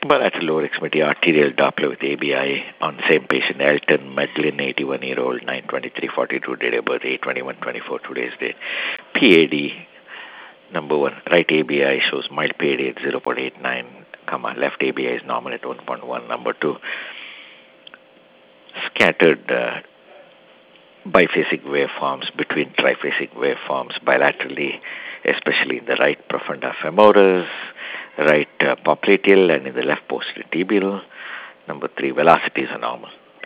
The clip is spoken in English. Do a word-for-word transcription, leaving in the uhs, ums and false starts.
Bilateral lower extremity arterial Doppler with A B I on same patient, Elton Medlin, eighty-one-year-old, nine twenty-three forty-two, date of birth, eight twenty-one twenty-four, today's date. P A D, number one, right A B I shows mild P A D at zero point eight nine, comma, left A B I is normal at one point one. Number two, scattered uh, biphasic waveforms between triphasic waveforms bilaterally, especially in the right profunda femoris, right uh, popliteal, and in the left posterior tibial. Number three, velocities are normal.